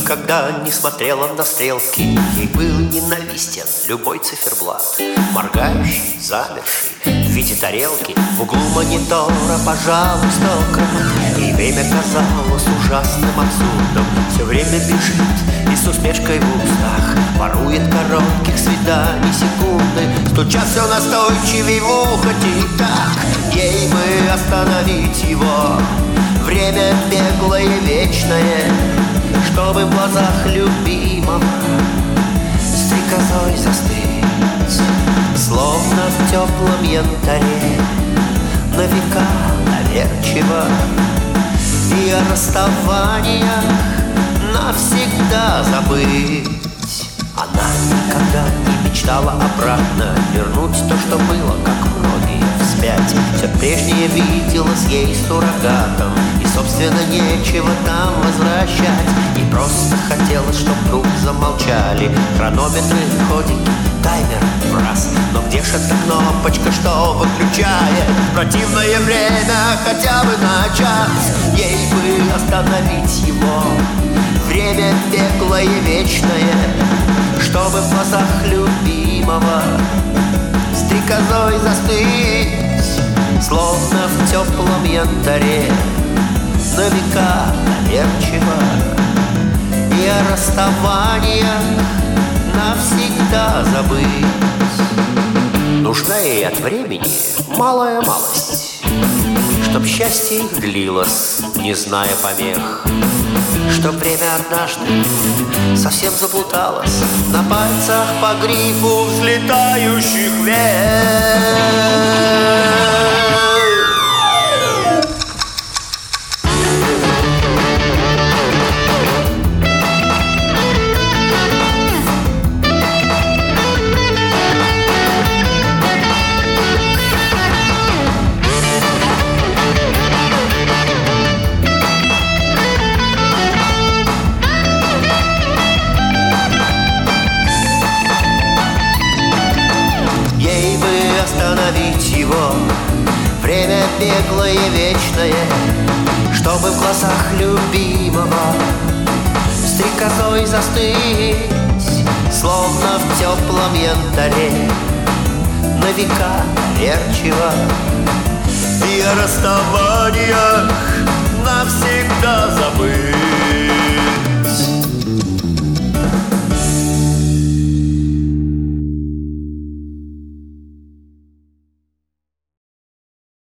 никогда не смотрела на стрелки. Ей был ненавистен любой циферблат, моргающий, замерший в виде тарелки. В углу монитора, пожалуй, 100 крат. И время казалось ужасным абсурдом. Все время бежит и с усмешкой в устах ворует коротких свиданий секунды, стуча все настойчивей в ухо тик-так. Ей бы остановить его, время беглое и вечное, чтобы в глазах любимого стрекозой застыть, словно в теплом янтаре, на века доверчиво. И о расставаниях навсегда забыть. Она никогда не мечтала обратно вернуть то, что было, как многие вспять. Все прежнее виделось ей суррогатом, и, собственно, нечего там возвращать. И просто хотелось, чтоб вдруг замолчали хронометры, ходики, таймер в раз. Но где ж эта кнопочка, что выключает противное время хотя бы на час? Ей бы остановить его, время беглое и вечное, чтобы в глазах любимого стрекозой застыть, словно в теплом янтаре, на века доверчиво. И о расставаниях навсегда забыть. Нужна ей от времени малая малость, чтоб счастье их длилось, не зная помех, чтоб время однажды совсем заплуталось на пальцах по грифу взлетающих вверх. Остановить его, время беглое и вечное, чтобы в глазах любимого стрекозой застыть, словно в теплом янтаре, на века доверчиво. И о расставаниях навсегда забыть.